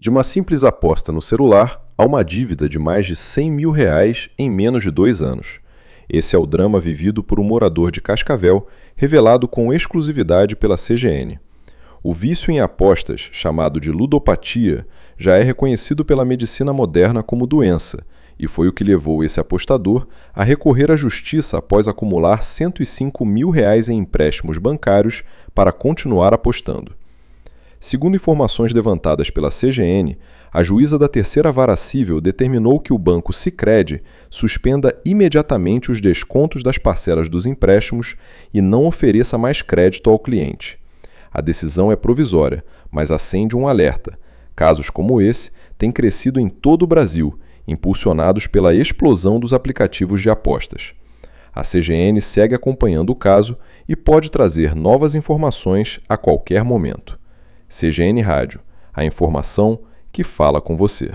De uma simples aposta no celular a uma dívida de mais de R$ 100 mil em menos de 2 anos. Esse é o drama vivido por um morador de Cascavel, revelado com exclusividade pela CGN. O vício em apostas, chamado de ludopatia, já é reconhecido pela medicina moderna como doença, e foi o que levou esse apostador a recorrer à justiça após acumular R$ 105 mil em empréstimos bancários para continuar apostando. Segundo informações levantadas pela CGN, a juíza da Terceira Vara Cível determinou que o banco Sicredi suspenda imediatamente os descontos das parcelas dos empréstimos e não ofereça mais crédito ao cliente. A decisão é provisória, mas acende um alerta. Casos como esse têm crescido em todo o Brasil, impulsionados pela explosão dos aplicativos de apostas. A CGN segue acompanhando o caso e pode trazer novas informações a qualquer momento. CGN Rádio, a informação que fala com você.